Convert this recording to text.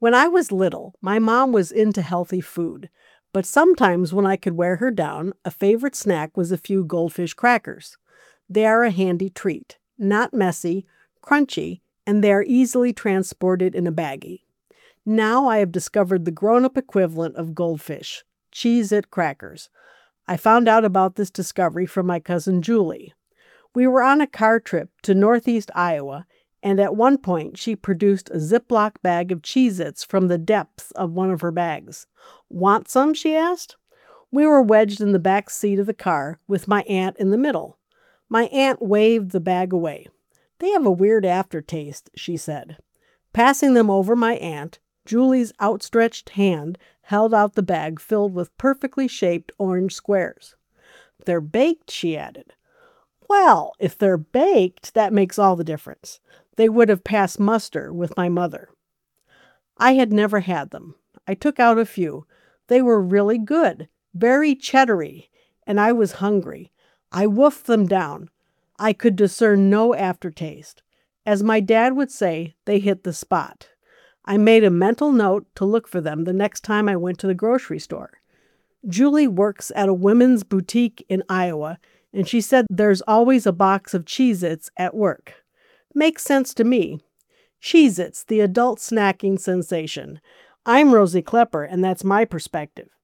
When I was little, my mom was into healthy food, but sometimes when I could wear her down, a favorite snack was a few goldfish crackers. They are a handy treat, not messy, crunchy, and they are easily transported in a baggie. Now I have discovered the grown up equivalent of goldfish, Cheez-It crackers. I found out about this discovery from my cousin Julie. We were on a car trip to northeast Iowa, and at one point she produced a Ziploc bag of Cheez-Its from the depths of one of her bags. Want some? She asked. We were wedged in the back seat of the car with my aunt in the middle. My aunt waved the bag away. They have a weird aftertaste, she said. Passing them over my aunt, Julie's outstretched hand held out the bag filled with perfectly shaped orange squares. They're baked, she added. Well, if they're baked, that makes all the difference. They would have passed muster with my mother. I had never had them. I took out a few. They were really good, very cheddary, and I was hungry. I wolfed them down. I could discern no aftertaste. As my dad would say, they hit the spot. I made a mental note to look for them the next time I went to the grocery store. Julie works at a women's boutique in Iowa, and she said there's always a box of Cheez-Its at work. Makes sense to me. Cheez-Its, the adult snacking sensation. I'm Rosie Klepper, and that's my perspective.